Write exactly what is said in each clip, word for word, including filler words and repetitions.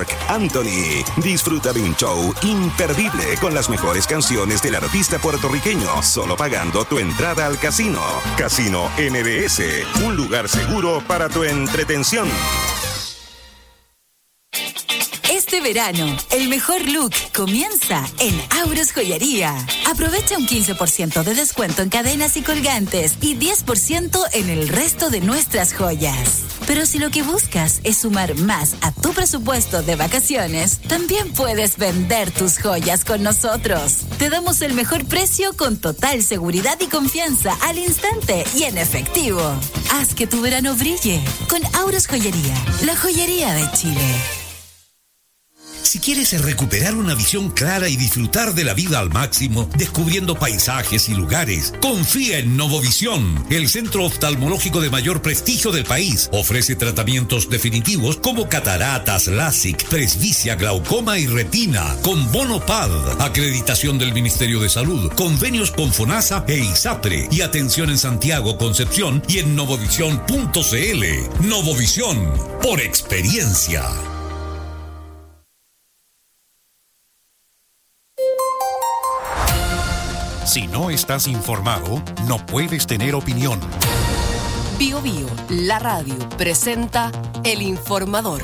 Marc Anthony. Disfruta de un show imperdible con las mejores canciones del artista puertorriqueño, solo pagando tu entrada al casino. Casino M B S, un lugar seguro para tu entretención. Este verano, el mejor look comienza en Auros Joyería. Aprovecha un quince por ciento de descuento en cadenas y colgantes y diez por ciento en el resto de nuestras joyas. Pero si lo que buscas es sumar más a tu presupuesto de vacaciones, también puedes vender tus joyas con nosotros. Te damos el mejor precio con total seguridad y confianza al instante y en efectivo. Haz que tu verano brille con Auros Joyería, la joyería de Chile. Si quieres recuperar una visión clara y disfrutar de la vida al máximo, descubriendo paisajes y lugares, confía en Novovisión, el centro oftalmológico de mayor prestigio del país. Ofrece tratamientos definitivos como cataratas, LASIK, presbicia, glaucoma y retina, con bono P A D, acreditación del Ministerio de Salud, convenios con FONASA e ISAPRE, y atención en Santiago, Concepción y en novovisión punto c l. Novovisión, por experiencia. Si no estás informado, no puedes tener opinión. Bio Bio, la radio, presenta El Informador.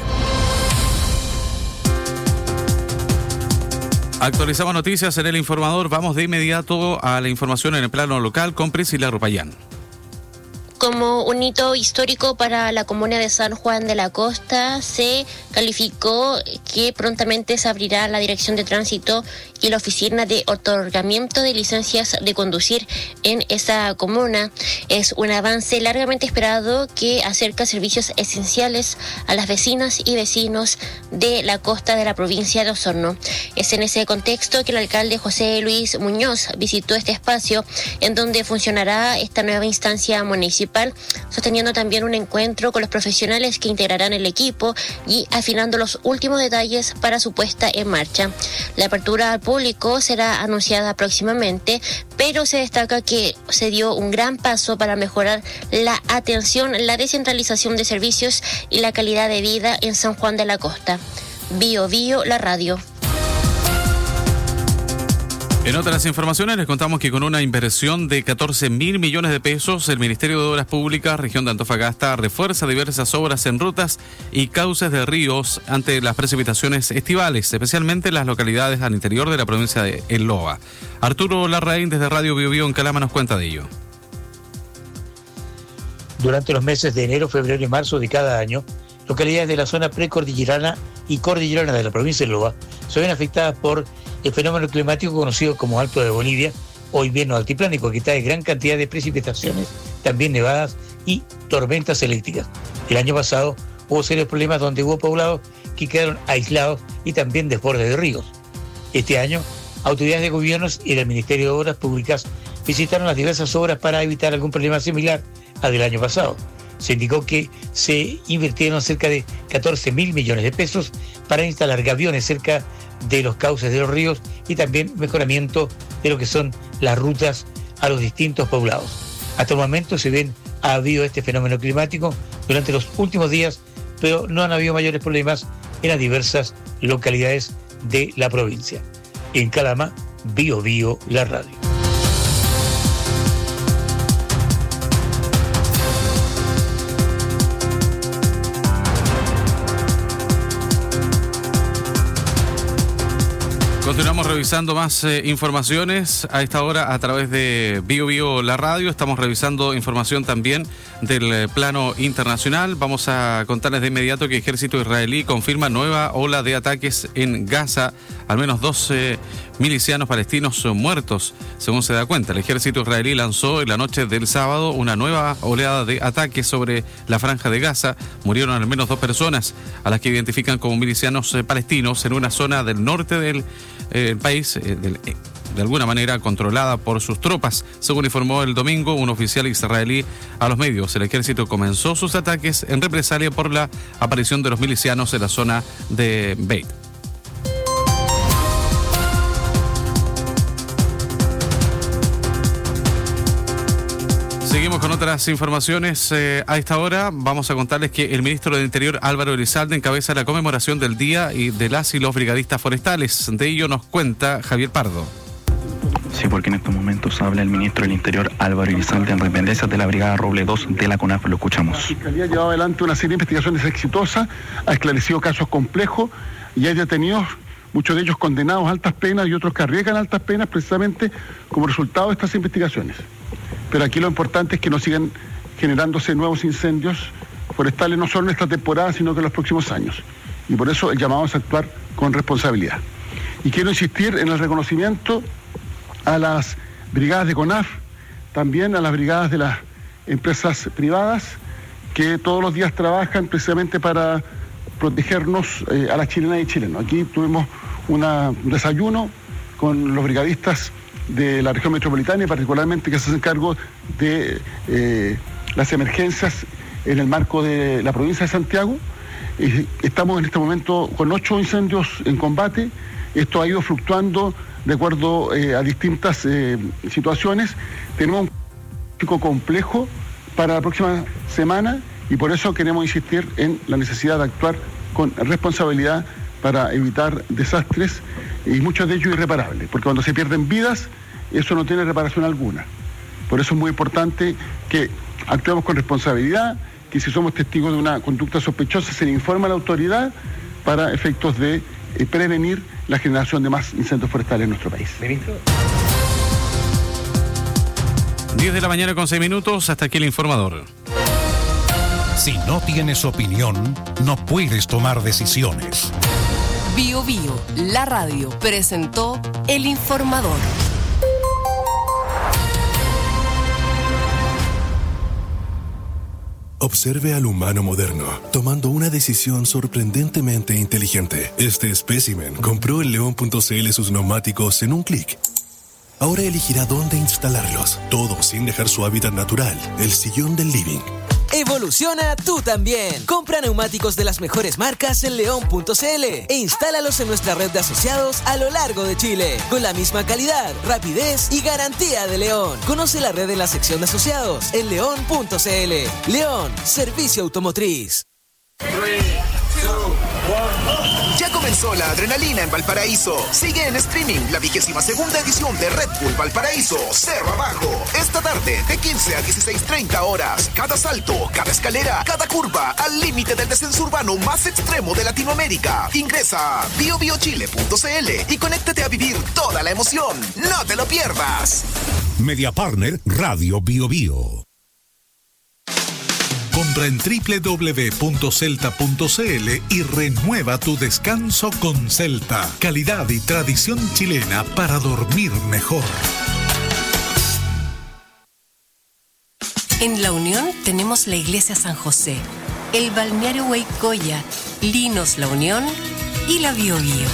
Actualizamos noticias en El Informador. Vamos de inmediato a la información en el plano local con Priscila Rupayán. Como un hito histórico para la comuna de San Juan de la Costa, se calificó que prontamente se abrirá la Dirección de Tránsito y la Oficina de Otorgamiento de Licencias de Conducir en esa comuna. Es un avance largamente esperado que acerca servicios esenciales a las vecinas y vecinos de la costa de la provincia de Osorno. Es en ese contexto que el alcalde José Luis Muñoz visitó este espacio en donde funcionará esta nueva instancia municipal, sosteniendo también un encuentro con los profesionales que integrarán el equipo y afinando los últimos detalles para su puesta en marcha. La apertura al público será anunciada próximamente, pero se destaca que se dio un gran paso para mejorar la atención, la descentralización de servicios y la calidad de vida en San Juan de la Costa. Bio Bio, la radio. En otras informaciones les contamos que con una inversión de catorce mil millones de pesos, el Ministerio de Obras Públicas, región de Antofagasta, refuerza diversas obras en rutas y cauces de ríos ante las precipitaciones estivales, especialmente en las localidades al interior de la provincia de El Loa. Arturo Larraín desde Radio Bio Bio en Calama nos cuenta de ello. Durante los meses de enero, febrero y marzo de cada año, localidades de la zona precordillerana y cordillerana de la provincia de Loa se ven afectadas por el fenómeno climático conocido como Alto de Bolivia o invierno altiplánico, que trae gran cantidad de precipitaciones, también nevadas y tormentas eléctricas. El año pasado hubo serios problemas donde hubo poblados que quedaron aislados y también desbordes de ríos. Este año, autoridades de gobiernos y del Ministerio de Obras Públicas visitaron las diversas obras para evitar algún problema similar al del año pasado. Se indicó que se invirtieron cerca de catorce mil millones de pesos para instalar gaviones cerca de los cauces de los ríos y también mejoramiento de lo que son las rutas a los distintos poblados. Hasta el momento se ven, ha habido este fenómeno climático durante los últimos días, pero no han habido mayores problemas en las diversas localidades de la provincia. En Calama, Bio Bio, la radio. Continuamos revisando más eh, informaciones a esta hora a través de Bio Bio, la radio. Estamos revisando información también del eh, plano internacional. Vamos a contarles de inmediato que el ejército israelí confirma nueva ola de ataques en Gaza. Al menos doce milicianos palestinos muertos, según se da cuenta. El ejército israelí lanzó en la noche del sábado una nueva oleada de ataques sobre la franja de Gaza. Murieron al menos dos personas, a las que identifican como milicianos eh, palestinos en una zona del norte del eh, país, eh, del, eh, de alguna manera controlada por sus tropas. Según informó el domingo un oficial israelí a los medios, el ejército comenzó sus ataques en represalia por la aparición de los milicianos en la zona de Beit. Seguimos con otras informaciones, eh, a esta hora vamos a contarles que el ministro del Interior, Álvaro Elizalde, encabeza la conmemoración del Día y de las y los brigadistas forestales. De ello nos cuenta Javier Pardo. Sí, porque en estos momentos habla el ministro del Interior, Álvaro Elizalde, en dependencias de la Brigada Roble dos de la CONAF. Lo escuchamos. La Fiscalía ha llevado adelante una serie de investigaciones exitosas, ha esclarecido casos complejos y hay detenidos, muchos de ellos condenados a altas penas y otros que arriesgan altas penas precisamente como resultado de estas investigaciones. Pero aquí lo importante es que no sigan generándose nuevos incendios forestales, no solo en esta temporada, sino que en los próximos años. Y por eso el llamado es a actuar con responsabilidad. Y quiero insistir en el reconocimiento a las brigadas de CONAF, también a las brigadas de las empresas privadas, que todos los días trabajan precisamente para protegernos eh, a las chilenas y chilenos. Aquí tuvimos una, un desayuno con los brigadistas de la región metropolitana y particularmente que se hacen cargo de eh, las emergencias en el marco de la provincia de Santiago. Eh, estamos en este momento con ocho incendios en combate. Esto ha ido fluctuando de acuerdo eh, a distintas eh, situaciones. Tenemos un pico complejo para la próxima semana y por eso queremos insistir en la necesidad de actuar con responsabilidad para evitar desastres y muchos de ellos irreparables, porque cuando se pierden vidas, eso no tiene reparación alguna. Por eso es muy importante que actuemos con responsabilidad, que si somos testigos de una conducta sospechosa se le informa a la autoridad para efectos de eh, prevenir la generación de más incendios forestales en nuestro país. diez de la mañana con seis minutos, hasta aquí el informador. Si no tienes opinión, no puedes tomar decisiones. Bio Bio, la radio, presentó El Informador. Observe al humano moderno, tomando una decisión sorprendentemente inteligente. Este espécimen compró en león punto c l sus neumáticos en un clic. Ahora elegirá dónde instalarlos, todo sin dejar su hábitat natural, el sillón del living. Evoluciona tú también. Compra neumáticos de las mejores marcas en león punto c l e instálalos en nuestra red de asociados a lo largo de Chile, con la misma calidad, rapidez y garantía de León. Conoce la red en la sección de asociados en león punto c l. León, servicio automotriz. Ya comenzó la adrenalina en Valparaíso. Sigue en streaming la vigésima segunda edición de Red Bull Valparaíso Cerro Abajo. Esta tarde de quince a dieciséis treinta horas. Cada salto, cada escalera, cada curva al límite del descenso urbano más extremo de Latinoamérica. Ingresa a bio bio chile punto c l y conéctate a vivir toda la emoción. No te lo pierdas. Media Partner Radio Bio Bio. Compra en doble u doble u doble u punto celta punto c l y renueva tu descanso con Celta. Calidad y tradición chilena para dormir mejor. En La Unión tenemos la Iglesia San José, el balneario Huaycoya, Linos La Unión y la Bio Bio.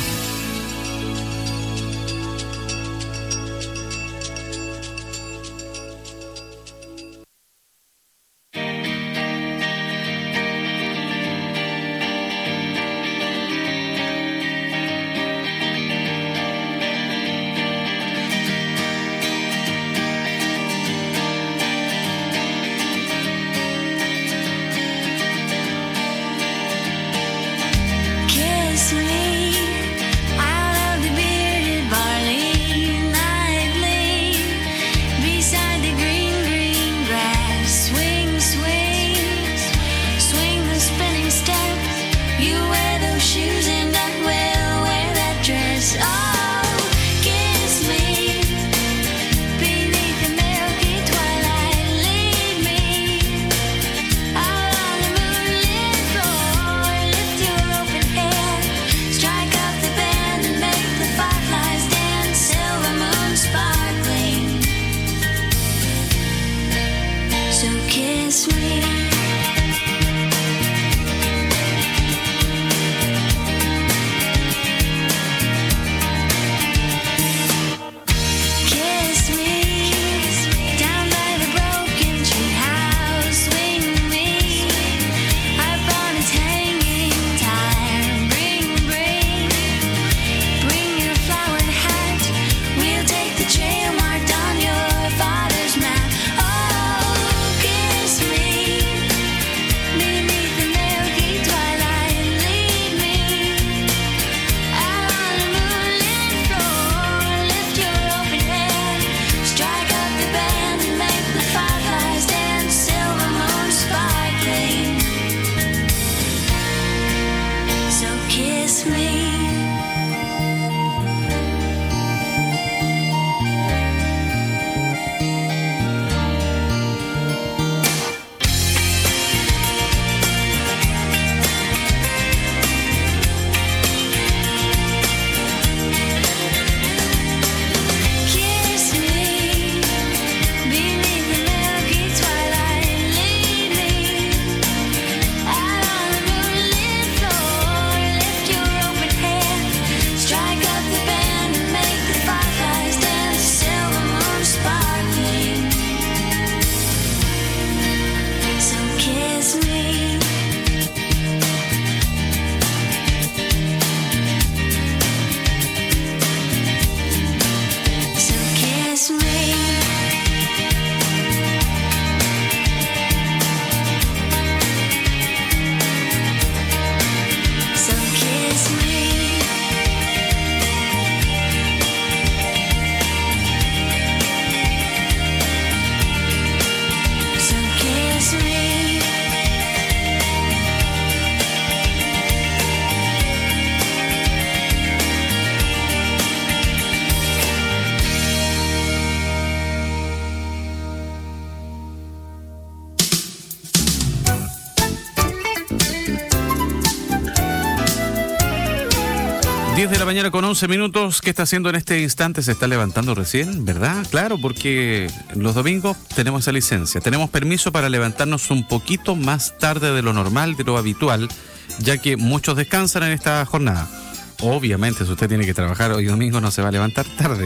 diez de la mañana con once minutos. ¿Qué está haciendo en este instante? Se está levantando recién, ¿verdad? Claro, porque los domingos tenemos esa licencia. Tenemos permiso para levantarnos un poquito más tarde de lo normal, de lo habitual, ya que muchos descansan en esta jornada. Obviamente, si usted tiene que trabajar hoy domingo, no se va a levantar tarde.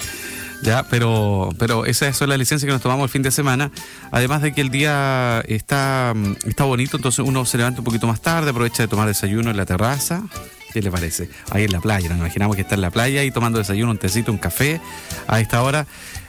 Ya, pero, pero esa es la licencia que nos tomamos el fin de semana. Además de que el día está, está bonito, entonces uno se levanta un poquito más tarde, aprovecha de tomar desayuno en la terraza. ¿Qué le parece? Ahí en la playa, nos imaginamos que está en la playa y tomando desayuno, un tecito, un café a esta hora,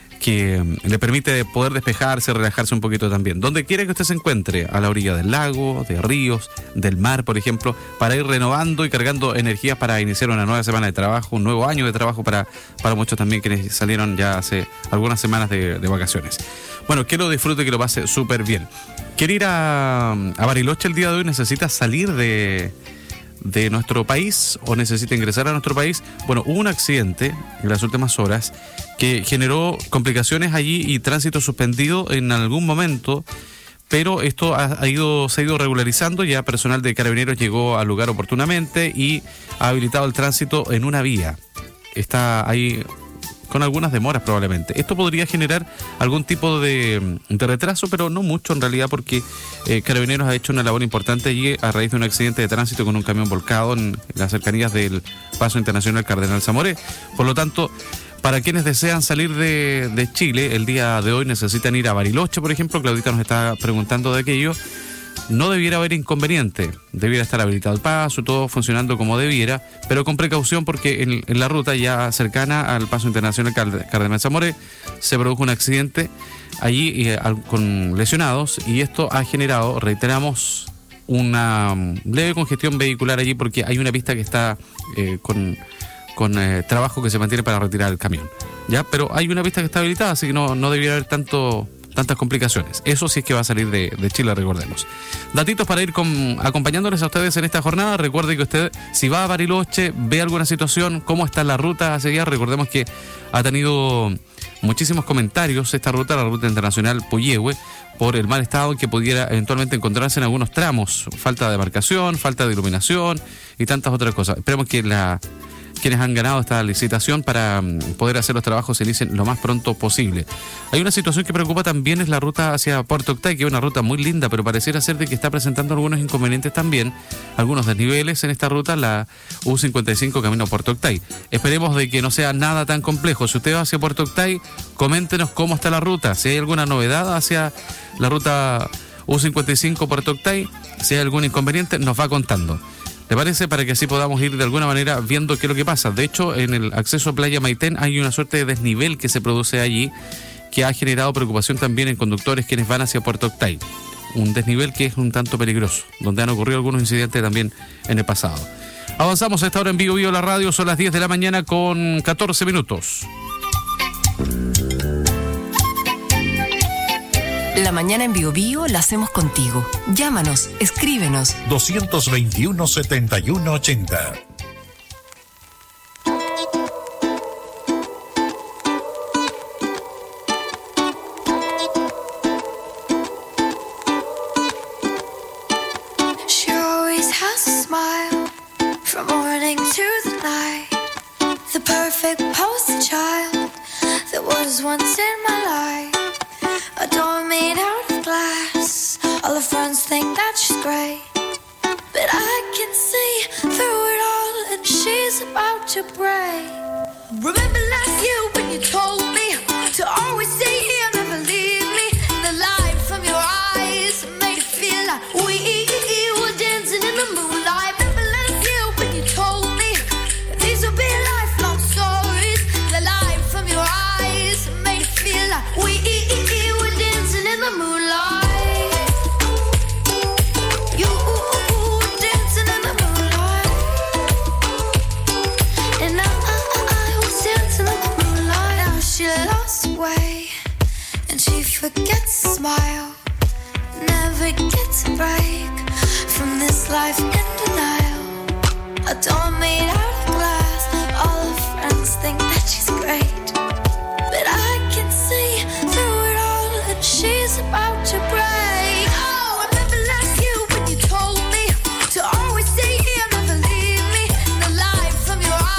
que le permite poder despejarse, relajarse un poquito también. Donde quiera que usted se encuentre, a la orilla del lago, de ríos, del mar, por ejemplo, para ir renovando y cargando energías para iniciar una nueva semana de trabajo, un nuevo año de trabajo para, para muchos también quienes salieron ya hace algunas semanas de, de vacaciones. Bueno, que lo disfrute, que lo pase súper bien. ¿Quiere ir a, a Bariloche el día de hoy? ¿Necesita salir de... de nuestro país o necesita ingresar a nuestro país? Bueno, hubo un accidente en las últimas horas que generó complicaciones allí y tránsito suspendido en algún momento, pero esto ha, ha ido, se ha ido regularizando. Ya personal de Carabineros llegó al lugar oportunamente y ha habilitado el tránsito en una vía. Está ahí con algunas demoras probablemente. Esto podría generar algún tipo de, de retraso, pero no mucho en realidad, porque eh, Carabineros ha hecho una labor importante allí a raíz de un accidente de tránsito con un camión volcado en las cercanías del Paso Internacional Cardenal Zamoré. Por lo tanto, para quienes desean salir de, de Chile el día de hoy, necesitan ir a Bariloche, por ejemplo. Claudita nos está preguntando de aquello. No debiera haber inconveniente, debiera estar habilitado el paso, todo funcionando como debiera, pero con precaución, porque en, en la ruta ya cercana al Paso Internacional Cardenal Zamoré se produjo un accidente allí eh, con lesionados, y esto ha generado, reiteramos, una leve congestión vehicular allí, porque hay una pista que está eh, con, con eh, trabajo que se mantiene para retirar el camión, ya, pero hay una pista que está habilitada, así que no, no debiera haber tanto... tantas complicaciones. Eso sí es que va a salir de, de Chile, recordemos. Datitos para ir con, acompañándoles a ustedes en esta jornada. Recuerde que usted, si va a Bariloche, ve alguna situación, cómo está la ruta hacia allá. Recordemos que ha tenido muchísimos comentarios esta ruta, la ruta internacional Puyehue, por el mal estado en que pudiera eventualmente encontrarse en algunos tramos. Falta de marcación, falta de iluminación y tantas otras cosas. Esperemos que la... quienes han ganado esta licitación para poder hacer los trabajos se inicien lo más pronto posible. Hay una situación que preocupa también, es la ruta hacia Puerto Octay, que es una ruta muy linda, pero pareciera ser de que está presentando algunos inconvenientes también, algunos desniveles en esta ruta, la U cincuenta y cinco camino a Puerto Octay. Esperemos de que no sea nada tan complejo. Si usted va hacia Puerto Octay, coméntenos cómo está la ruta, si hay alguna novedad hacia la ruta U cincuenta y cinco Puerto Octay, si hay algún inconveniente, nos va contando. ¿Le parece? Para que así podamos ir de alguna manera viendo qué es lo que pasa. De hecho, en el acceso a Playa Maitén hay una suerte de desnivel que se produce allí, que ha generado preocupación también en conductores quienes van hacia Puerto Octay. Un desnivel que es un tanto peligroso, donde han ocurrido algunos incidentes también en el pasado. Avanzamos a esta hora en Vivo Vivo la radio, son las diez de la mañana con catorce minutos. La mañana en Bio Bio la hacemos contigo. Llámanos, escríbenos. dos veintiuno, setenta y uno ochenta. She always has a smile from morning to the night. The perfect poster child that was once in my life. A door made out of glass. All her friends think that she's great, but I can see through it all, and she's about to break. Remember last year when you told me to always stay here, never leave me. The light from your eyes made it feel like we were dancing in the moonlight. Remember last year when you told me these will be lifelong stories. The light from your eyes made it feel like we in the moonlight. You dancing in the moonlight, and I, I was dancing in the moonlight. Now she lost way, and she forgets to smile. Never gets a break from this life in denial. A door made out of glass. All her friends think that she's great, but I can see through it all. She's about to break. Oh, remember last year when you told me to always stay here, never leave me. The light from your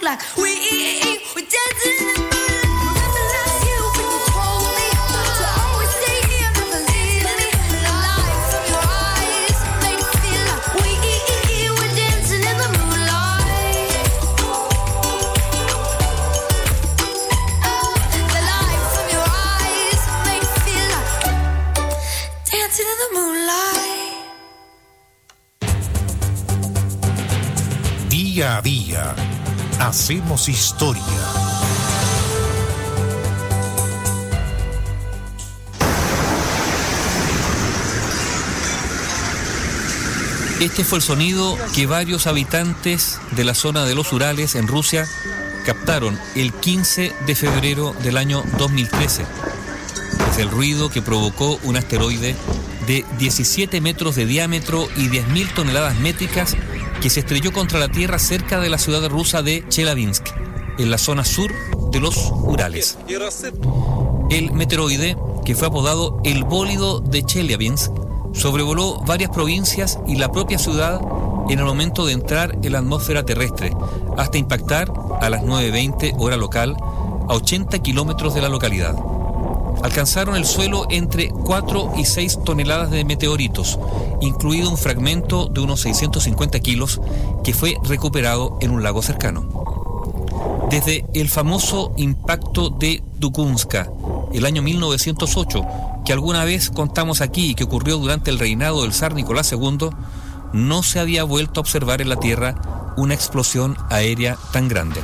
like we we dancing in the moonlight. Remember last year when you told me to always stay here, never leave me. The light from your eyes made it feel like we were dancing in the moonlight. The light from your eyes made it feel like dancing in the moonlight. Día a día, hacemos historia. Este fue el sonido que varios habitantes de la zona de los Urales en Rusia captaron el quince de febrero del año dos mil trece. Es el ruido que provocó un asteroide de diecisiete metros de diámetro y diez mil toneladas métricas que se estrelló contra la Tierra cerca de la ciudad rusa de Chelyabinsk, en la zona sur de los Urales. El meteoroide, que fue apodado el bólido de Chelyabinsk, sobrevoló varias provincias y la propia ciudad en el momento de entrar en la atmósfera terrestre, hasta impactar a las nueve veinte hora local a ochenta kilómetros de la localidad. Alcanzaron el suelo entre cuatro y seis toneladas de meteoritos, incluido un fragmento de unos seiscientos cincuenta kilos que fue recuperado en un lago cercano. Desde el famoso impacto de Tucumská, el año mil novecientos ocho, que alguna vez contamos aquí y que ocurrió durante el reinado del zar Nicolás segundo, no se había vuelto a observar en la Tierra una explosión aérea tan grande.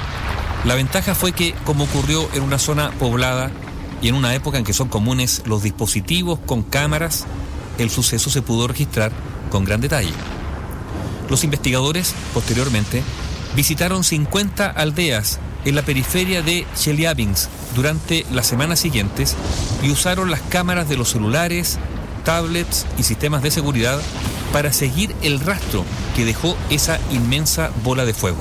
La ventaja fue que, como ocurrió en una zona poblada y en una época en que son comunes los dispositivos con cámaras, el suceso se pudo registrar con gran detalle. Los investigadores, posteriormente, visitaron cincuenta aldeas en la periferia de Chelyabinsk durante las semanas siguientes y usaron las cámaras de los celulares, tablets y sistemas de seguridad para seguir el rastro que dejó esa inmensa bola de fuego.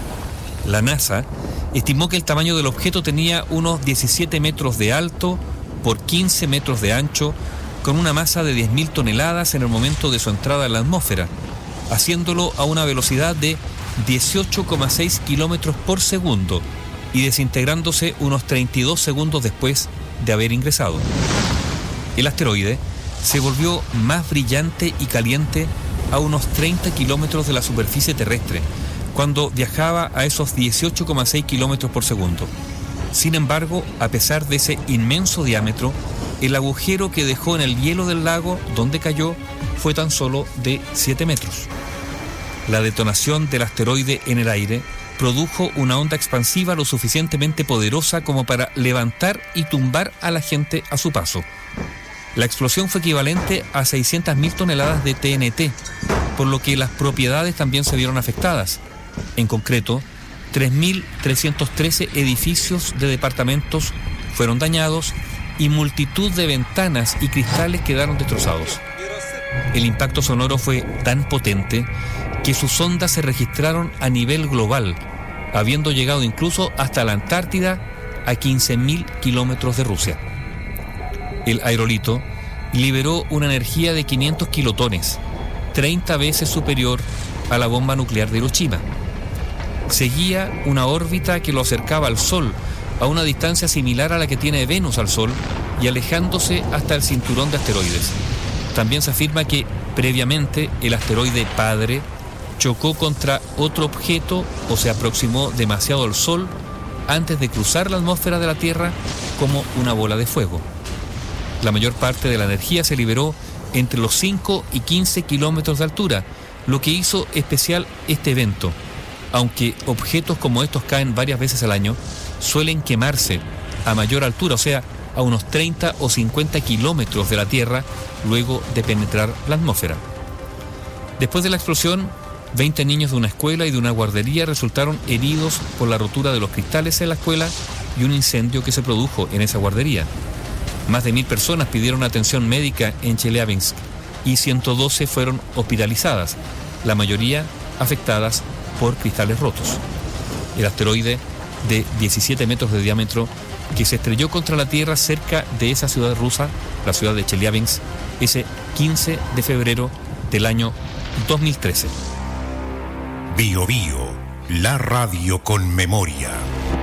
La NASA estimó que el tamaño del objeto tenía unos diecisiete metros de alto por quince metros de ancho, con una masa de diez mil toneladas en el momento de su entrada en la atmósfera, haciéndolo a una velocidad de dieciocho coma seis kilómetros por segundo y desintegrándose unos treinta y dos segundos después de haber ingresado. El asteroide se volvió más brillante y caliente a unos treinta kilómetros de la superficie terrestre, cuando viajaba a esos dieciocho coma seis kilómetros por segundo. Sin embargo, a pesar de ese inmenso diámetro, el agujero que dejó en el hielo del lago donde cayó fue tan solo de siete metros. La detonación del asteroide en el aire produjo una onda expansiva lo suficientemente poderosa como para levantar y tumbar a la gente a su paso. La explosión fue equivalente a seiscientas mil toneladas de T N T, por lo que las propiedades también se vieron afectadas. En concreto, tres mil trescientos trece edificios de departamentos fueron dañados y multitud de ventanas y cristales quedaron destrozados. El impacto sonoro fue tan potente que sus ondas se registraron a nivel global, habiendo llegado incluso hasta la Antártida, a quince mil kilómetros de Rusia. El aerolito liberó una energía de quinientos kilotones, treinta veces superior a la bomba nuclear de Hiroshima. Seguía una órbita que lo acercaba al Sol a una distancia similar a la que tiene Venus al Sol y alejándose hasta el cinturón de asteroides. También se afirma que previamente el asteroide padre chocó contra otro objeto o se aproximó demasiado al Sol antes de cruzar la atmósfera de la Tierra como una bola de fuego. La mayor parte de la energía se liberó entre los cinco y quince kilómetros de altura, lo que hizo especial este evento. Aunque objetos como estos caen varias veces al año, suelen quemarse a mayor altura, o sea, a unos treinta o cincuenta kilómetros de la Tierra, luego de penetrar la atmósfera. Después de la explosión, veinte niños de una escuela y de una guardería resultaron heridos por la rotura de los cristales en la escuela y un incendio que se produjo en esa guardería. Más de mil personas pidieron atención médica en Chelyabinsk y ciento doce fueron hospitalizadas, la mayoría afectadas por cristales rotos. El asteroide de diecisiete metros de diámetro que se estrelló contra la Tierra cerca de esa ciudad rusa, la ciudad de Chelyabinsk, ese quince de febrero del año dos mil trece. Bio Bio, La radio con memoria.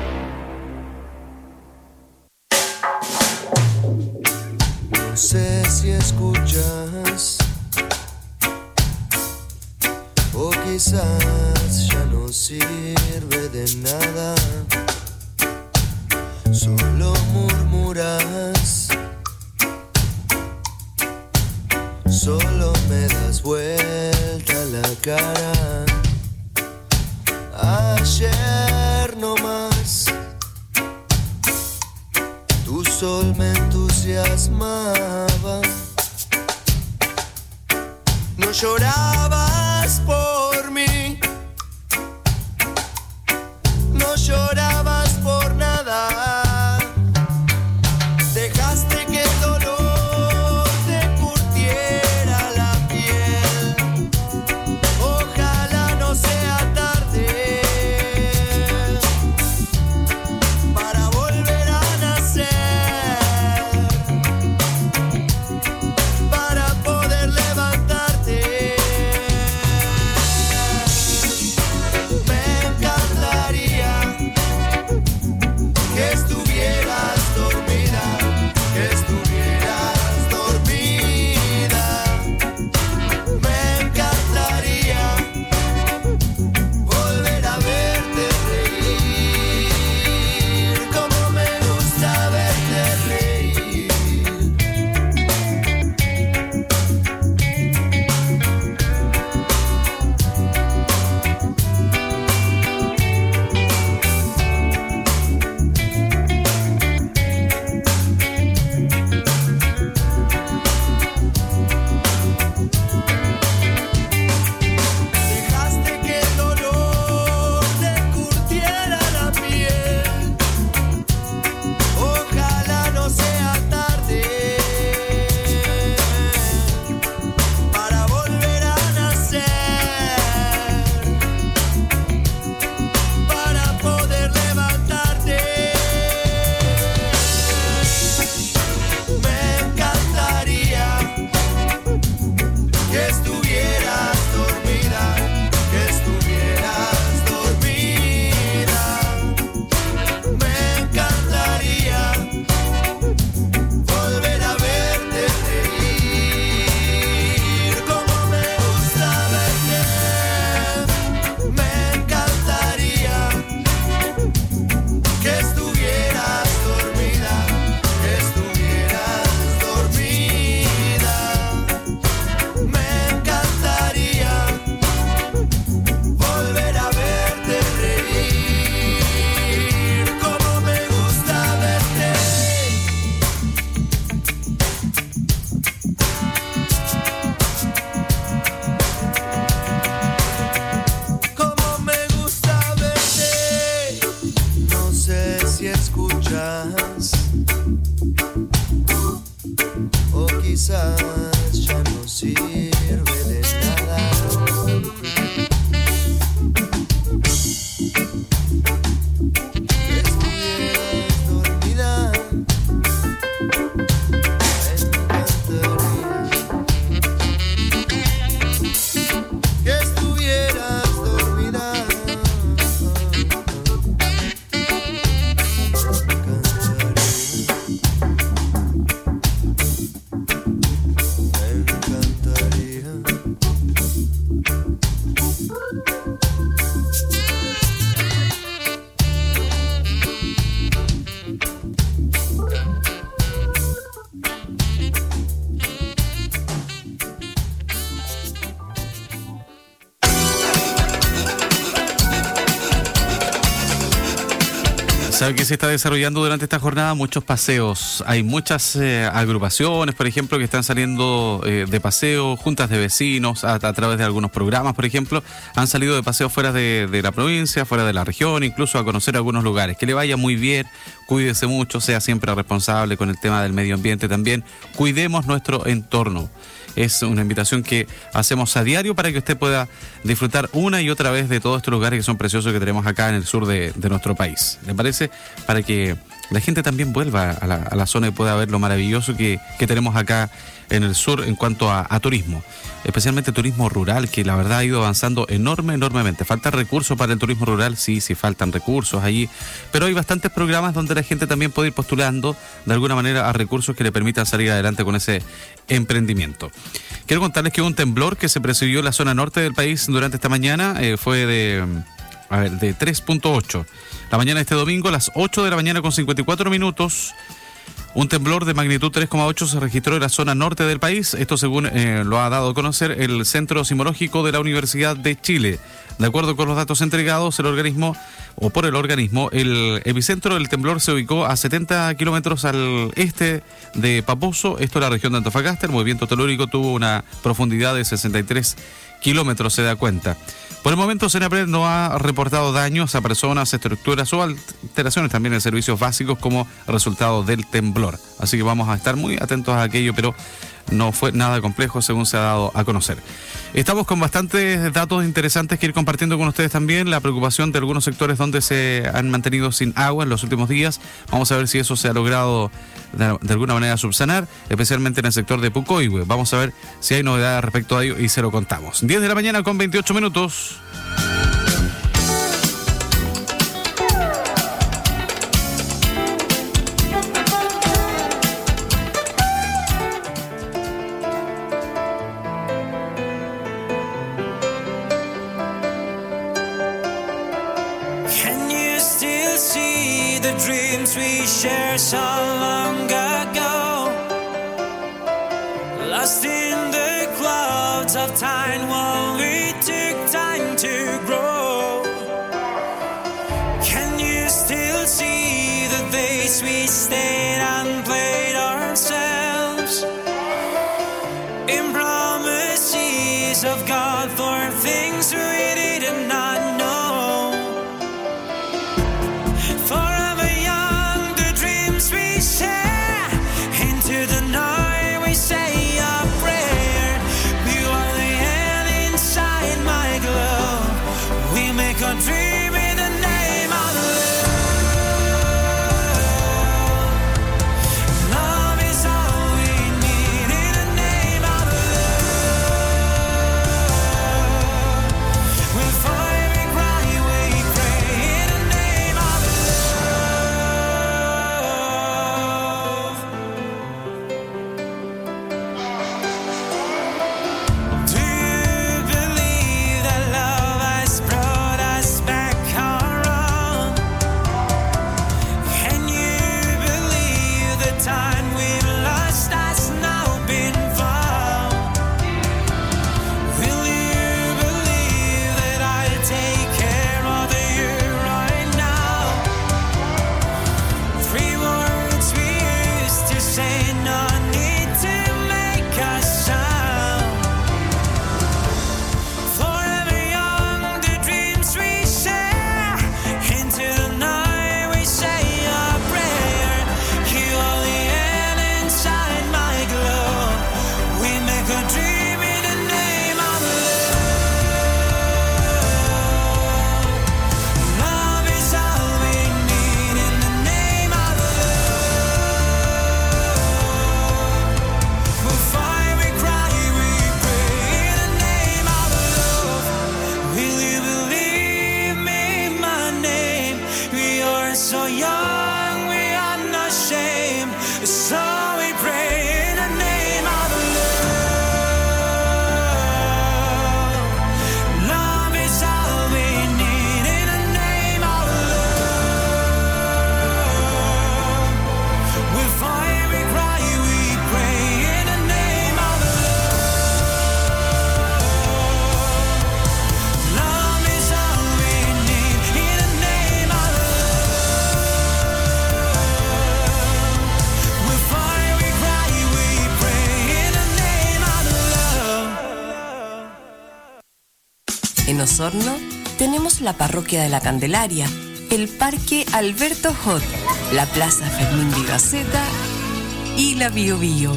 No sé si escuchas, o quizás ya no sirve de nada. Solo murmuras, solo me das vuelta la cara. Ayer no más, tu sol me entusiasmaba. No llorabas por mí, no llorabas por nada. Dejaste que el dolor te curtiera la piel. Ojalá no sea tarde para volver a nacer, para poder levantarte. Me encantaría que estuvieras dormida, que estuvieras dormida. Me encantaría volver a verte reír, como me gusta verte reír. Dejaste que el dolor te curtiera la piel. Ojalá no sea tarde para volver a nacer, para poder levantarte. Me encantaría que estuvieras dormida, que estuvieras dormida. Me encantaría volver a verte reír, como me gusta verte. Me encantaría que estuvieras dormida, que estuvieras dormida. Me encantaría volver a verte reír, como me gusta verte. Como me gusta verte. No sé si escuchas, o quizás ya no sirve de nada. Que estuvieras dormida, me encantaría. Que estuvieras dormida, ¿Sabe qué se está desarrollando durante esta jornada? Muchos paseos. Hay muchas eh, agrupaciones, por ejemplo, que están saliendo eh, de paseo, juntas de vecinos, a, a través de algunos programas, por ejemplo, han salido de paseo fuera de, de la provincia, fuera de la región, incluso a conocer algunos lugares. Que le vaya muy bien, cuídese mucho, sea siempre responsable con el tema del medio ambiente también. Cuidemos nuestro entorno. Es una invitación que hacemos a diario para que usted pueda disfrutar una y otra vez de todos estos lugares que son preciosos que tenemos acá en el sur de, de nuestro país. ¿Le parece? Para que la gente también vuelva a la, a la zona y pueda ver lo maravilloso que, que tenemos acá en el sur en cuanto a, a turismo, especialmente turismo rural, que la verdad ha ido avanzando enorme, enormemente. ¿Faltan recursos para el turismo rural? Sí, sí faltan recursos allí, pero hay bastantes programas donde la gente también puede ir postulando de alguna manera a recursos que le permitan salir adelante con ese emprendimiento. Quiero contarles que hubo un temblor que se percibió en la zona norte del país durante esta mañana, eh, fue de, a ver, de tres punto ocho. La mañana de este domingo, a las ocho de la mañana con cincuenta y cuatro minutos, un temblor de magnitud tres coma ocho se registró en la zona norte del país. Esto según eh, lo ha dado a conocer el Centro Sismológico de la Universidad de Chile. De acuerdo con los datos entregados, el organismo, o por el organismo, el epicentro del temblor se ubicó a setenta kilómetros al este de Paposo, esto es la región de Antofagasta. El movimiento telúrico tuvo una profundidad de sesenta y tres kilómetros, se da cuenta. Por el momento, Senapred no ha reportado daños a personas, estructuras o alteraciones también en servicios básicos como resultado del temblor. Así que vamos a estar muy atentos a aquello, pero no fue nada complejo según se ha dado a conocer. Estamos con bastantes datos interesantes que ir compartiendo con ustedes también. La preocupación de algunos sectores donde se han mantenido sin agua en los últimos días. Vamos a ver si eso se ha logrado de, de alguna manera subsanar, especialmente en el sector de Pucoihue. Vamos a ver si hay novedades respecto a ello y se lo contamos. diez de la mañana con veintiocho minutos. We shared so long ago, lost in the clouds of time while we took time to grow. Can you still see the days we stayed and played ourselves in promises of God for things we did not know? Dream in the name of love. Love is all we need in the name of love. We'll fight, we cry, we pray in the name of love. Do you believe that love has brought us back around? Can you believe the time we've lost has now been found? Will you believe that I'll take care of you right now? Three words we used to say, no need to make a sound. Forever young, the dreams we share. Into the night we say a prayer. You are the end inside my glow. We make a dream in the name of love. Love is all we need in the name of love. We'll fight, we cry, we pray in the name of love. Will you believe me, my name? We are so young, we are not ashamed. So we pray in the name of love. Love is all we need in the name of love. We fight, we cry, we pray in the name of love. Love is all we need in the name of love. We fight, we cry, we pray in the name of love. En Osorno tenemos la Parroquia de la Candelaria, el Parque Alberto Hot, la Plaza Fermín Vivaceta y la Bio Bio.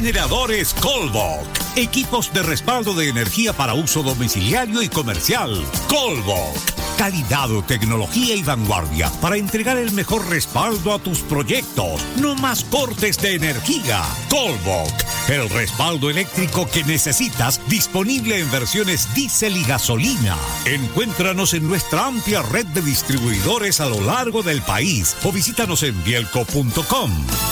Generadores Colbok. Equipos de respaldo de energía para uso domiciliario y comercial. Colbok. Calidad, tecnología y vanguardia para entregar el mejor respaldo a tus proyectos. No más cortes de energía. Colbok. El respaldo eléctrico que necesitas, disponible en versiones diésel y gasolina. Encuéntranos en nuestra amplia red de distribuidores a lo largo del país o visítanos en bielco punto com.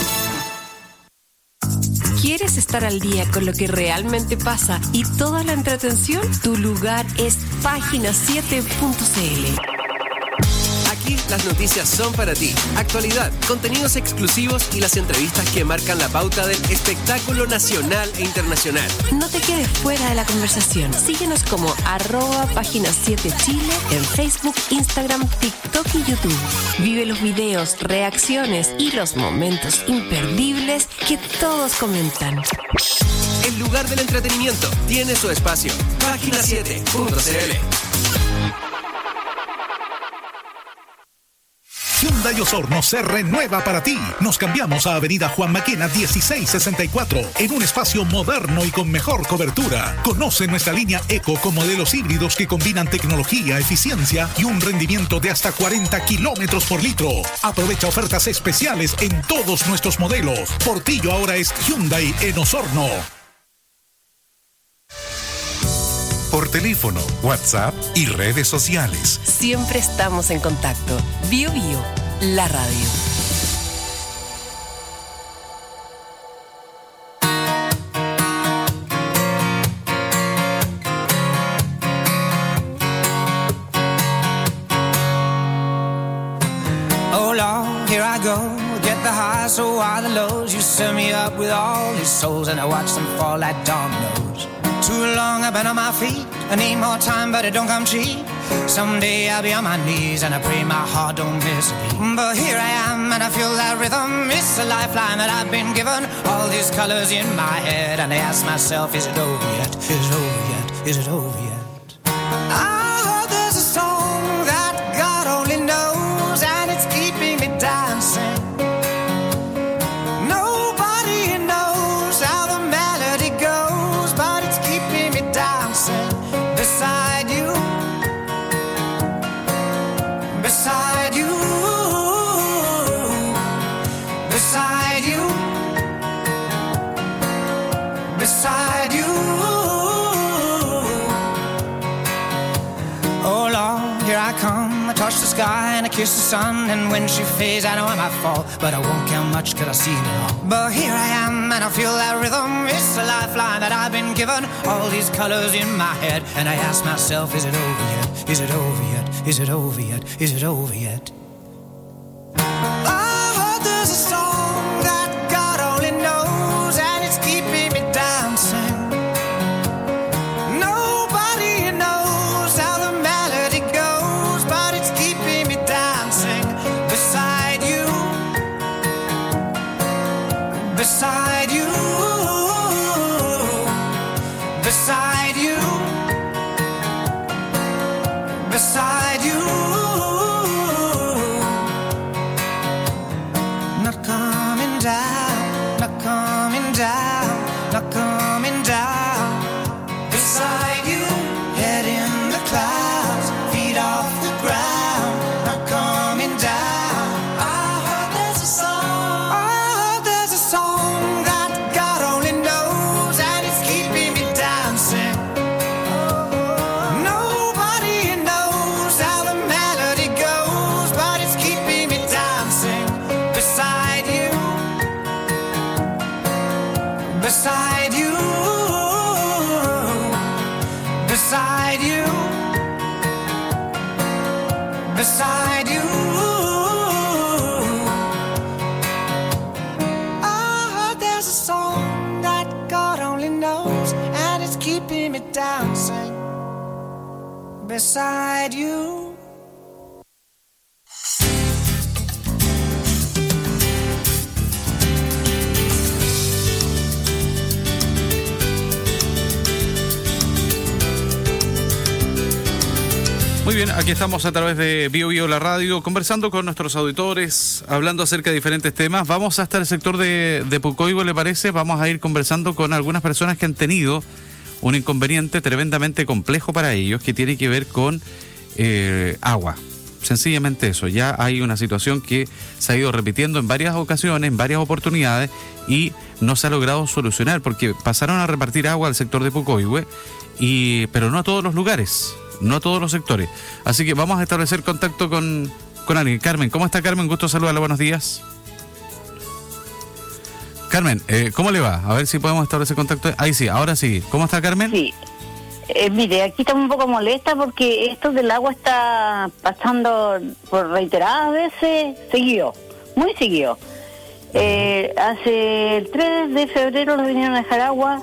¿Quieres estar al día con lo que realmente pasa y toda la entretención? Tu lugar es página siete punto c l. Aquí las noticias son para ti. Actualidad, contenidos exclusivos y las entrevistas que marcan la pauta del espectáculo nacional e internacional. No te quedes fuera de la conversación. Síguenos como arroba página siete Chile en Facebook, Instagram, TikTok y YouTube. Vive los videos, reacciones y los momentos imperdibles que todos comentan. El lugar del entretenimiento tiene su espacio. página siete punto c l. Hyundai Osorno se renueva para ti. Nos cambiamos a Avenida Juan Maquena dieciséis sesenta y cuatro en un espacio moderno y con mejor cobertura. Conoce nuestra línea Eco con modelos híbridos que combinan tecnología, eficiencia y un rendimiento de hasta cuarenta kilómetros por litro. Aprovecha ofertas especiales en todos nuestros modelos. Portillo ahora es Hyundai en Osorno. Por teléfono, WhatsApp y redes sociales. Siempre estamos en contacto. Bio Bio, la radio. Oh Lord, here I go. Get the highs, so are the lows. You set me up with all these souls, and I watch them fall like dominoes. Too long I've been on my feet. I need more time, but it don't come cheap. Someday I'll be on my knees, and I pray my heart don't miss a beat. But here I am, and I feel that rhythm. It's a lifeline that I've been given. All these colors in my head, and I ask myself, is it over yet? Is it over yet? Is it over yet? I heard there's a song that God only knows, and it's keeping me dancing. Beside you, beside you, beside you, beside you. Oh Lord, here I come. I touch the sky and I kiss the sun, and when she fades, I know I might fall, but I won't care much 'cause I see it all. But here I am, and I feel that rhythm. It's a lifeline that I've been given. All these colors in my head, and I ask myself, is it over yet? Is it over yet? Is it over yet? Is it over yet? I heard there's a song that God only knows, and it's keeping me dancing. Nobody knows how the melody goes, but it's keeping me dancing. Beside you, beside you, beside you, beside you. Not coming down, not coming down, not coming down. Beside you, head in the clouds, feet off the ground, not coming down. I heard there's a song, I heard there's a song that God only knows, and it's keeping me dancing. Nobody knows how the melody goes, but it's keeping me dancing. Beside you, beside you, beside you, beside you. I heard there's a song that God only knows, and it's keeping me dancing. Beside you. Muy bien, aquí estamos a través de Bio Bio la radio, conversando con nuestros auditores, hablando acerca de diferentes temas. Vamos hasta el sector de, de Pucoigo, ¿le parece? Vamos a ir conversando con algunas personas que han tenido un inconveniente tremendamente complejo para ellos, que tiene que ver con eh, agua. Sencillamente eso, ya hay una situación que se ha ido repitiendo en varias ocasiones, en varias oportunidades, y no se ha logrado solucionar, porque pasaron a repartir agua al sector de Pucoihue, y pero no a todos los lugares, no a todos los sectores. Así que vamos a establecer contacto con, con alguien. Carmen, ¿cómo está Carmen? Gusto saludarla, buenos días. Carmen, eh, ¿cómo le va? A ver si podemos establecer contacto. Ahí sí, ahora sí. ¿Cómo está Carmen? Sí. Eh, mire, aquí estamos un poco molesta porque esto del agua está pasando por reiteradas veces, seguido, muy seguido. Eh, hace el tres de febrero nos vinieron a dejar agua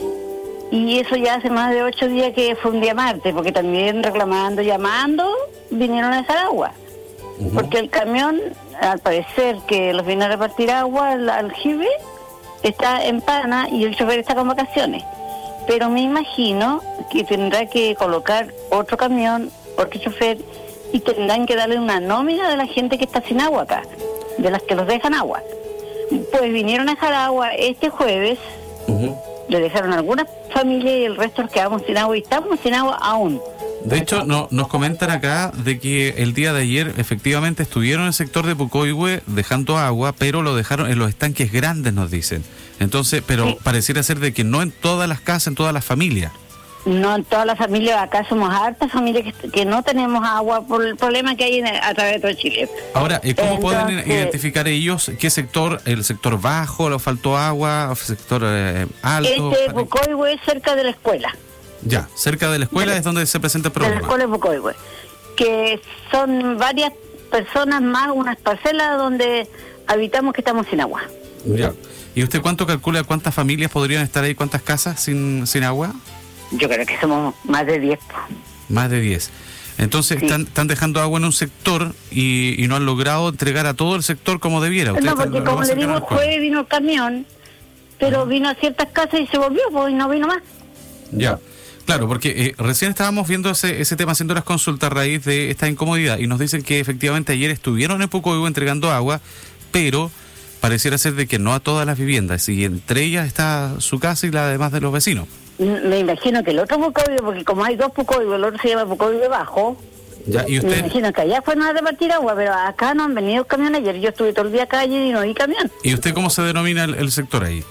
y eso ya hace más de ocho días que fue un día martes, porque también reclamando, llamando, vinieron a dejar agua. Uh-huh. Porque el camión, al parecer que los vino a repartir agua al aljibe, está en Pana y el chofer está con vacaciones. Pero me imagino que tendrá que colocar otro camión, otro chofer, y tendrán que darle una nómina de la gente que está sin agua acá, de las que los dejan agua. Pues vinieron a dejar agua este jueves, uh-huh. Le dejaron algunas familias y el resto nos quedamos sin agua y estamos sin agua aún. De hecho, no, nos comentan acá de que el día de ayer efectivamente estuvieron en el sector de Pucoihue dejando agua, pero lo dejaron en los estanques grandes, nos dicen. Entonces, pero sí. Pareciera ser de que no en todas las casas, en todas las familias. No en todas las familias, acá somos hartas familias que, que no tenemos agua por el problema que hay en, a través de todo Chile. Ahora, ¿cómo Entonces, pueden identificar ellos qué sector, el sector bajo, le faltó agua, el sector eh, alto? Este Pucoihue es cerca de la escuela. Ya, cerca de la escuela de, es donde se presenta el problema. De la escuela de Pucoihue, que son varias personas más, unas parcelas donde habitamos que estamos sin agua. Ya. ¿Y usted cuánto calcula cuántas familias podrían estar ahí, cuántas casas sin, sin agua? Yo creo que somos más de diez. Más de diez. Entonces sí. están, están dejando agua en un sector y, y no han logrado entregar a todo el sector como debiera. No, porque está, como le digo, el jueves vino el camión, pero uh-huh. vino a ciertas casas y se volvió, pues, y no vino más. Ya. Claro, porque eh, recién estábamos viendo ese, ese tema, haciendo las consultas a raíz de esta incomodidad, y nos dicen que efectivamente ayer estuvieron en Pucoihue entregando agua, pero pareciera ser de que no a todas las viviendas, y entre ellas está su casa y la demás de los vecinos. Me imagino que el otro Pucoihue, porque como hay dos Pucoihue, el otro se llama Pucoihue Bajo, ya, ¿y usted? Me imagino que allá fueron a repartir agua, pero acá no han venido camiones. Ayer yo estuve todo el día acá ayer y no vi camión. ¿Y usted cómo se denomina el, el sector ahí?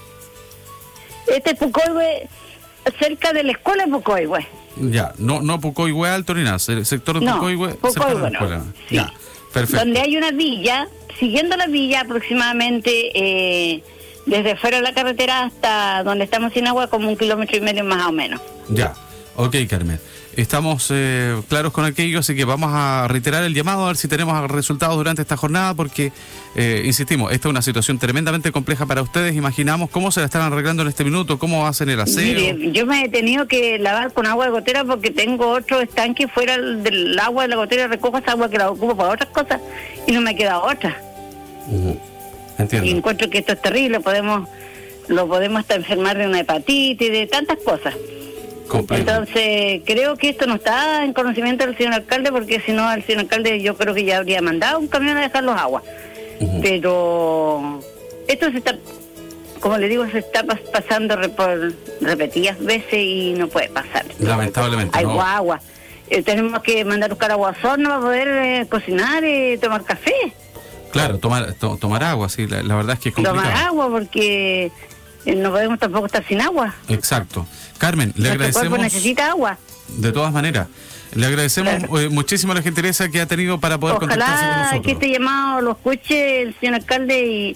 Este Pucoihue, cerca de la escuela de Pucoihue. Ya, no no Pucoihue Alto ni nada, el sector de no, Pucoihue, Pucoihue cerca de la no. escuela. Sí. Ya, perfecto. Donde hay una villa, siguiendo la villa aproximadamente, eh, desde fuera de la carretera hasta donde estamos sin agua, como un kilómetro y medio más o menos. Ya, ok, Carmen. Estamos eh, claros con aquello, así que vamos a reiterar el llamado a ver si tenemos resultados durante esta jornada, porque, eh, insistimos, esta es una situación tremendamente compleja para ustedes. Imaginamos cómo se la están arreglando en este minuto, cómo hacen el aseo. Mire, yo me he tenido que lavar con agua de gotera porque tengo otro estanque fuera del agua de la gotera, recojo esa agua que la ocupo para otras cosas y no me queda otra. Uh-huh. Entiendo. Y encuentro que esto es terrible, podemos lo podemos hasta enfermar de una hepatitis, de tantas cosas. Completo. Entonces, creo que esto no está en conocimiento del señor alcalde, porque si no, el señor alcalde yo creo que ya habría mandado un camión a dejar los aguas. Uh-huh. Pero esto se está, como le digo, se está pas- pasando re- por repetidas veces y no puede pasar. Lamentablemente, Hay no. agua. Eh, tenemos que mandar a buscar agua a horno para poder eh, cocinar y tomar café. Claro, tomar to- tomar agua, sí, la, la verdad es que es complicado. Tomar agua, porque eh, no podemos tampoco estar sin agua. Exacto. Carmen, le Nuestro agradecemos. cuerpo necesita agua. De todas maneras, le agradecemos claro. eh, muchísimo la gentileza que ha tenido para poder Ojalá contactarse con nosotros. que este llamado lo escuche el señor alcalde y,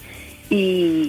y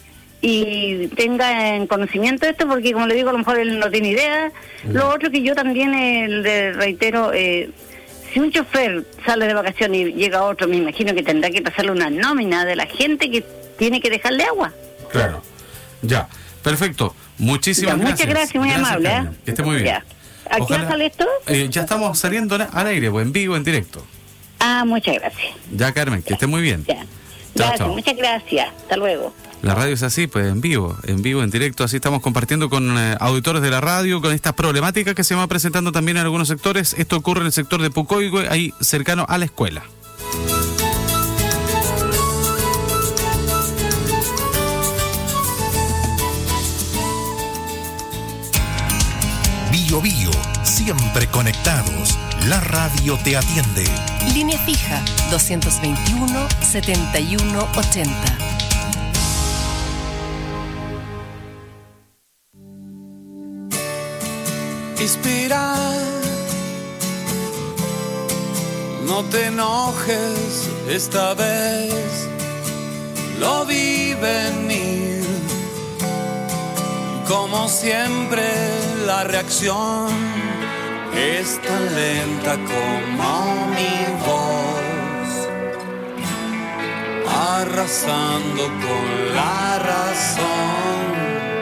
y tenga en conocimiento esto, porque como le digo, a lo mejor él no tiene idea. Uh-huh. Lo otro que yo también eh, le reitero, eh, si un chofer sale de vacaciones y llega otro, me imagino que tendrá que pasarle una nómina de la gente que tiene que dejarle agua. Claro, ya, perfecto. Muchísimas ya, gracias. Muchas gracias, muy gracias, amable. Carmen. ¿eh? Que esté muy bien. Ya. ¿A qué hora sale esto? Eh, ya estamos saliendo al aire, pues, en vivo, en directo. Ah, muchas gracias. Ya, Carmen, que esté muy bien. Ya. Gracias, chao. muchas gracias. Hasta luego. La radio es así, pues en vivo, en vivo, en directo, así estamos compartiendo con eh, auditores de la radio, con estas problemáticas que se van presentando también en algunos sectores. Esto ocurre en el sector de Pucoigüe, ahí cercano a la escuela. Bio Bio, siempre conectados. La radio te atiende. Línea fija doscientos veintiuno, setenta y uno ochenta. Inspira, no te enojes esta vez, lo vi venir. Como siempre la reacción es tan lenta como mi voz, arrasando con la razón.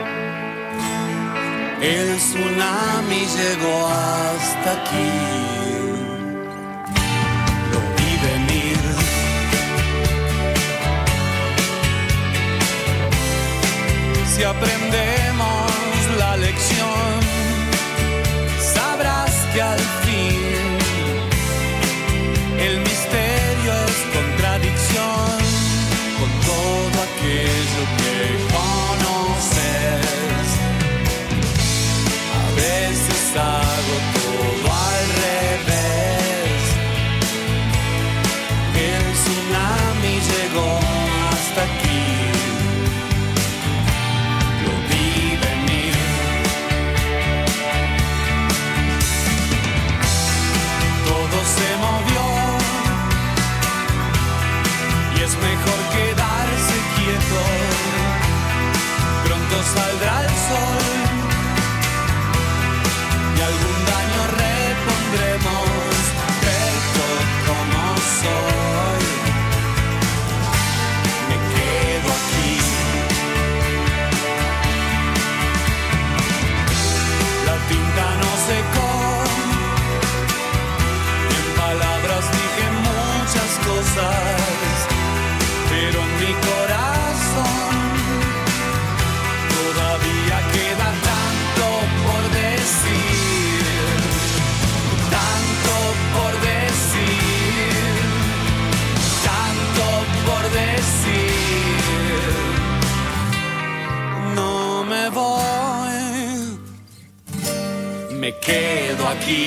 El tsunami llegó hasta aquí, lo vi venir. Si aprendemos la lección, sabrás que al fin el misterio es contradicción con todo aquello que conoces. A veces hago todo al revés. El tsunami llegó hasta aquí, lo vi venir. Todo se movió y es mejor quedarse quieto. Pronto saldrá el sol y algún daño repondremos, perfecto como soy. Me quedo aquí. La tinta no secó, en palabras dije muchas cosas, pero en mi corazón todavía queda tanto por decir, tanto por decir, tanto por decir. No me voy, me quedo aquí.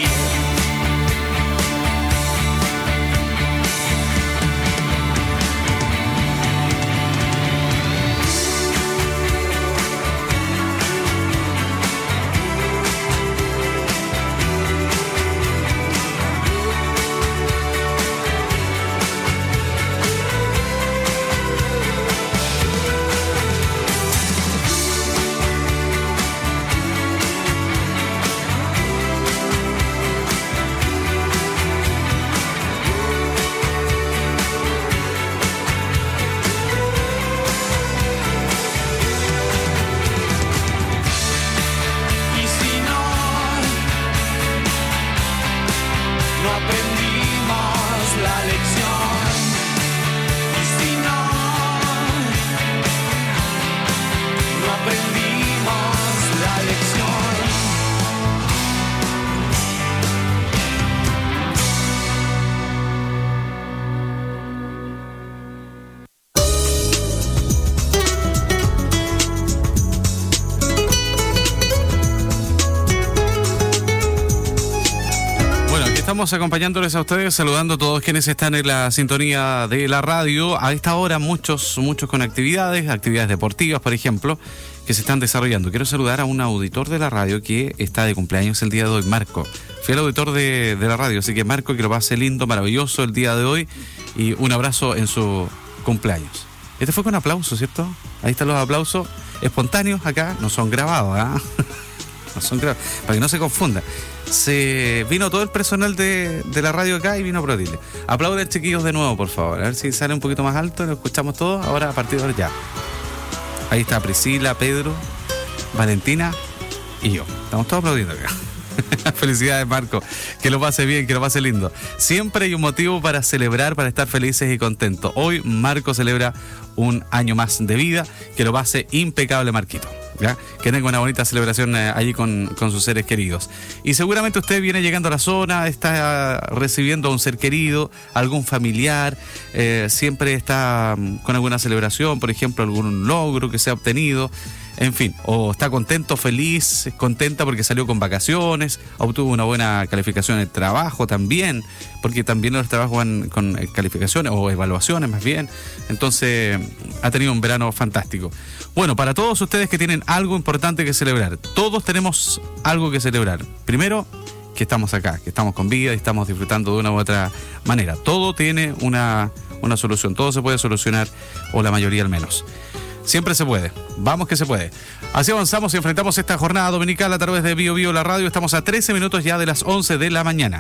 Estamos acompañándoles a ustedes, saludando a todos quienes están en la sintonía de la radio. A esta hora muchos, muchos con actividades, actividades deportivas, por ejemplo, que se están desarrollando. Quiero saludar a un auditor de la radio que está de cumpleaños el día de hoy, Marco. Fiel auditor de, de la radio, así que Marco, que lo pase lindo, maravilloso el día de hoy y un abrazo en su cumpleaños. Este fue con aplausos, ¿cierto? Ahí están los aplausos espontáneos acá, no son grabados, ¿ah? ¿eh? No son grabados, para que no se confunda. Se vino todo el personal de, de la radio acá y vino a aplaudirle. Aplauden, chiquillos, de nuevo, por favor. A ver si sale un poquito más alto, lo escuchamos todos. Ahora, a partir de ahora, ya. Ahí está Priscila, Pedro, Valentina y yo. Estamos todos aplaudiendo acá. Felicidades, Marco. Que lo pase bien, que lo pase lindo. Siempre hay un motivo para celebrar, para estar felices y contentos. Hoy Marco celebra un año más de vida. Que lo pase impecable, Marquito. ¿Ya? Que tenga una bonita celebración eh, allí con, con sus seres queridos. Y seguramente usted viene llegando a la zona, está recibiendo a un ser querido, algún familiar, eh, siempre está um, con alguna celebración, por ejemplo, algún logro que se ha obtenido. En fin, o está contento, feliz, contenta porque salió con vacaciones, obtuvo una buena calificación en el trabajo también, porque también los trabajos van con calificaciones o evaluaciones más bien. Entonces, ha tenido un verano fantástico. Bueno, para todos ustedes que tienen algo importante que celebrar, todos tenemos algo que celebrar. Primero, que estamos acá, que estamos con vida y estamos disfrutando de una u otra manera. Todo tiene una, una solución, todo se puede solucionar, o la mayoría al menos. Siempre se puede, vamos que se puede. Así avanzamos y enfrentamos esta jornada dominical a través de Bio Bio La Radio. Estamos a trece minutos ya de las once de la mañana.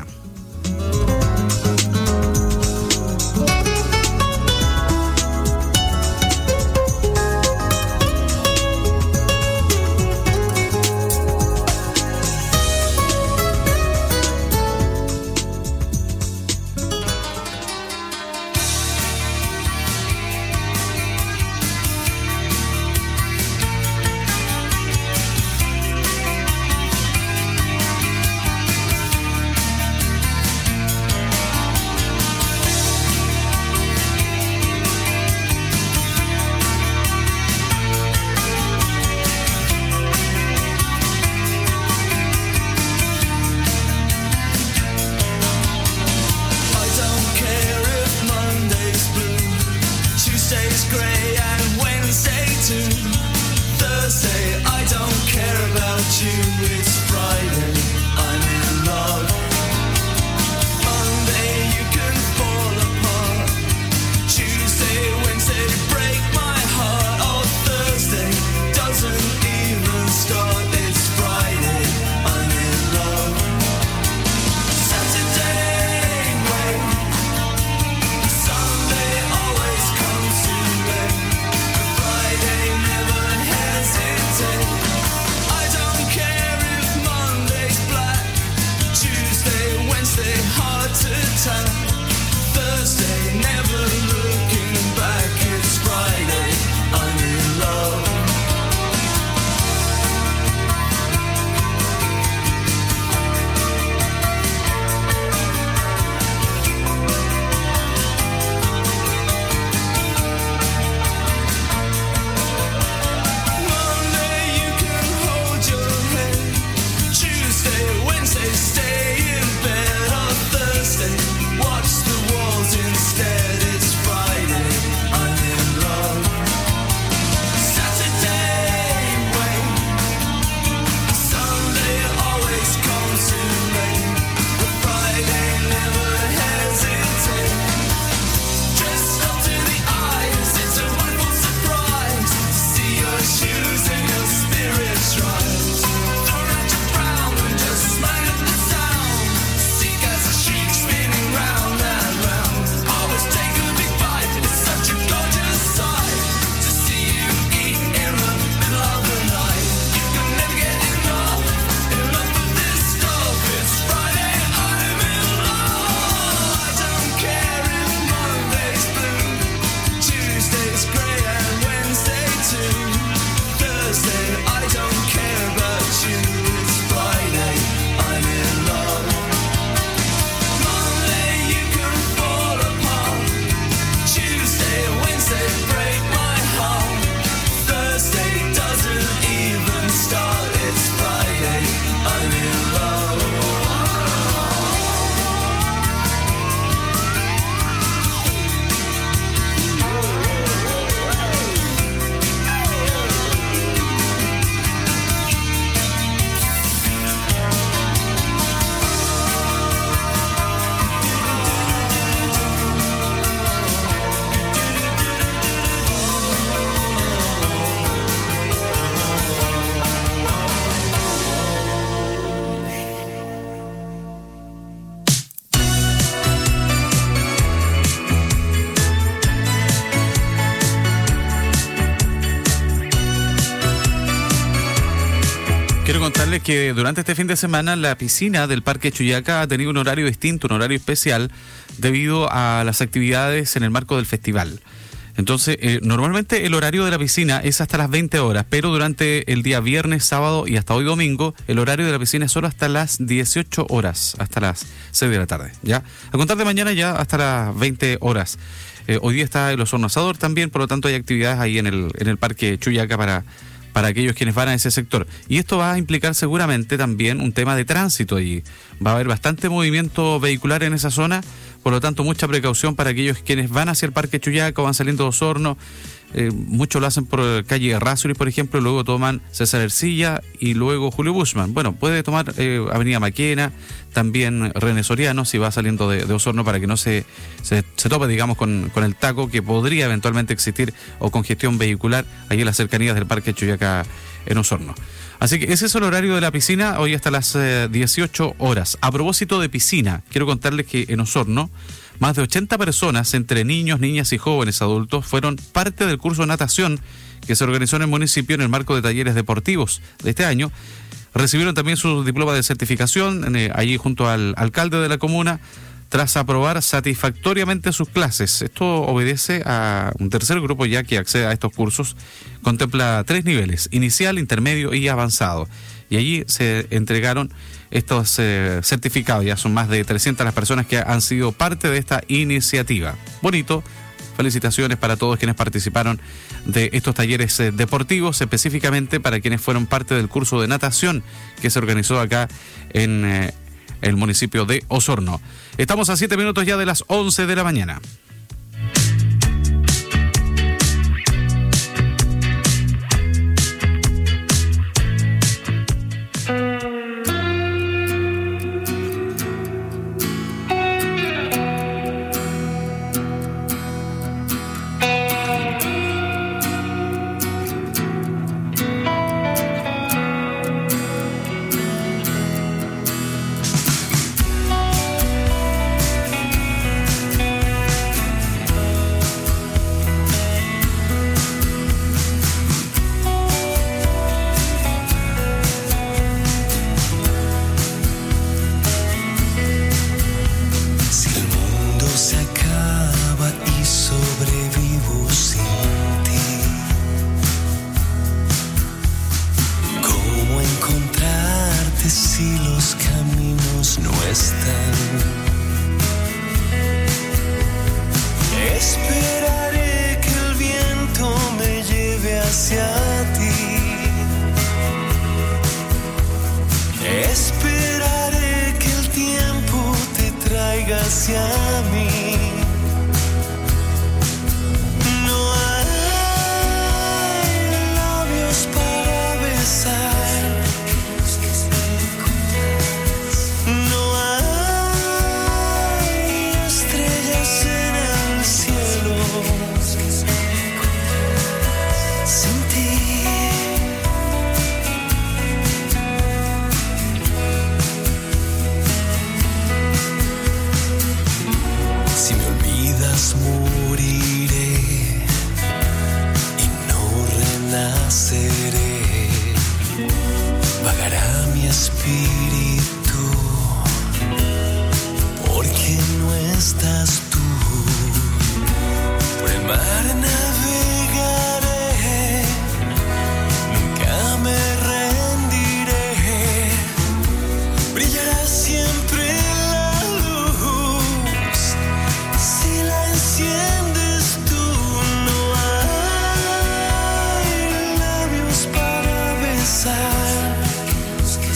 contarles que durante este fin de semana la piscina del Parque Chuyaca ha tenido un horario distinto, un horario especial, debido a las actividades en el marco del festival. Entonces, eh, normalmente el horario de la piscina es hasta las veinte horas, pero durante el día viernes, sábado y hasta hoy domingo, el horario de la piscina es solo hasta las dieciocho horas, hasta las seis de la tarde, ¿ya? A contar de mañana ya hasta las veinte horas. Eh, hoy día está el Osorno Asador también, por lo tanto hay actividades ahí en el, en el Parque Chuyaca para, para aquellos quienes van a ese sector. Y esto va a implicar seguramente también un tema de tránsito allí. Va a haber bastante movimiento vehicular en esa zona. Por lo tanto, mucha precaución para aquellos quienes van hacia el Parque Chuyaca o van saliendo de Osorno. Eh, muchos lo hacen por calle Errázuriz, por ejemplo, luego toman César Ercilla y luego Julio Buschmann. Bueno, puede tomar eh, Avenida Maquena, también René Soriano, si va saliendo de, de Osorno, para que no se, se, se tope, digamos, con, con el taco que podría eventualmente existir o congestión vehicular ahí en las cercanías del Parque Chuyaca en Osorno. Así que ese es el horario de la piscina, hoy hasta las eh, dieciocho horas. A propósito de piscina, quiero contarles que en Osorno, más de ochenta personas, entre niños, niñas y jóvenes adultos, fueron parte del curso de natación que se organizó en el municipio en el marco de talleres deportivos de este año. Recibieron también su diploma de certificación eh, allí junto al alcalde de la comuna, tras aprobar satisfactoriamente sus clases. Esto obedece a un tercer grupo ya que accede a estos cursos. Contempla tres niveles: inicial, intermedio y avanzado. Y allí se entregaron estos eh, certificados. Ya son más de trescientas las personas que han sido parte de esta iniciativa. Bonito. Felicitaciones para todos quienes participaron de estos talleres eh, deportivos, específicamente para quienes fueron parte del curso de natación que se organizó acá en eh, el municipio de Osorno. Estamos a siete minutos ya de las once de la mañana.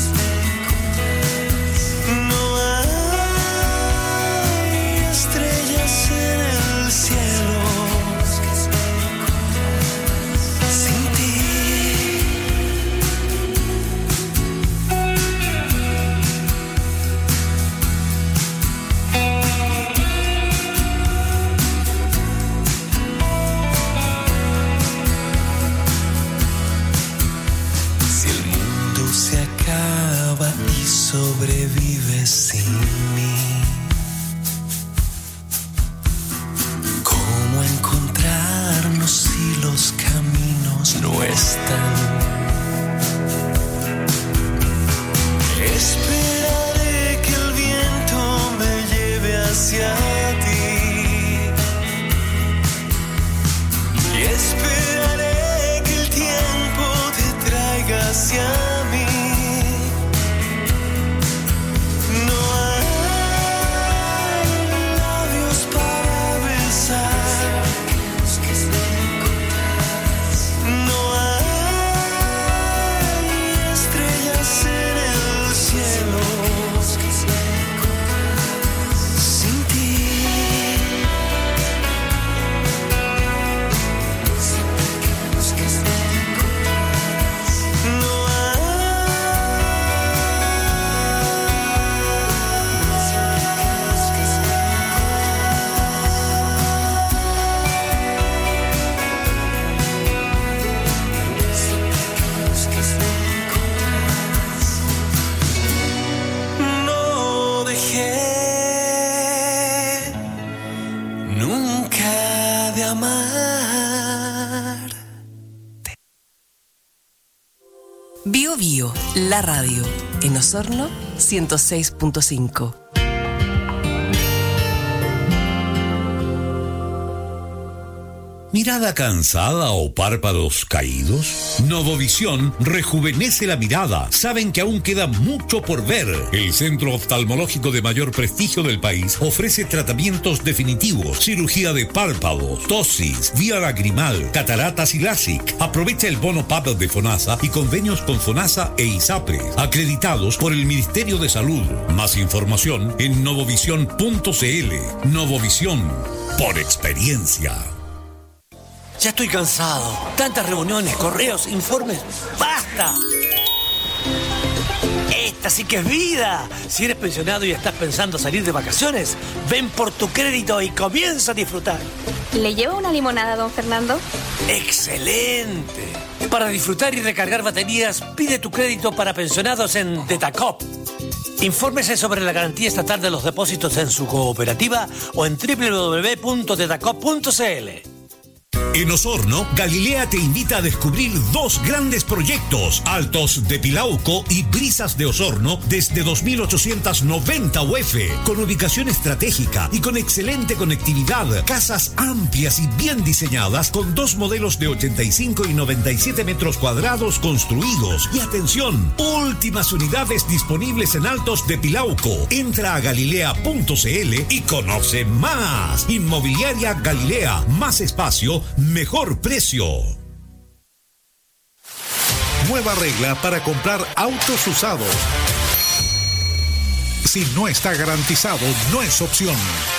No hay estrellas hacia ti. Y esperaré que el tiempo te traiga hacia mí. No hay labios para besar. No hay estrellas en el cielo sin ti. No dejé nunca de amar. Bio Bio, la radio. En Osorno, ciento seis punto cinco. ¿Mirada cansada o párpados caídos? Novovisión rejuvenece la mirada. Saben que aún queda mucho por ver. El centro oftalmológico de mayor prestigio del país ofrece tratamientos definitivos, cirugía de párpados, tosis, vía lagrimal, cataratas y LASIK. Aprovecha el bono P A P de FONASA y convenios con FONASA e ISAPRE, acreditados por el Ministerio de Salud. Más información en novovisión punto cl. Novovisión, por experiencia. Ya estoy cansado. Tantas reuniones, correos, informes. ¡Basta! Esta sí que es vida. Si eres pensionado y estás pensando salir de vacaciones, ven por tu crédito y comienza a disfrutar. ¿Le lleva una limonada, don Fernando? ¡Excelente! Para disfrutar y recargar baterías, pide tu crédito para pensionados en Tetacop. Infórmese sobre la garantía estatal de los depósitos en su cooperativa o en doble u doble u doble u punto tetacop punto cl. En Osorno, Galilea te invita a descubrir dos grandes proyectos, Altos de Pilauco y Brisas de Osorno, desde dos mil ochocientos noventa U F, con ubicación estratégica y con excelente conectividad, casas amplias y bien diseñadas, con dos modelos de ochenta y cinco y noventa y siete metros cuadrados construidos. Y atención, últimas unidades disponibles en Altos de Pilauco. Entra a galilea punto cl y conoce más. Inmobiliaria Galilea, más espacio, mejor precio. Nueva regla para comprar autos usados. Si no está garantizado, no es opción.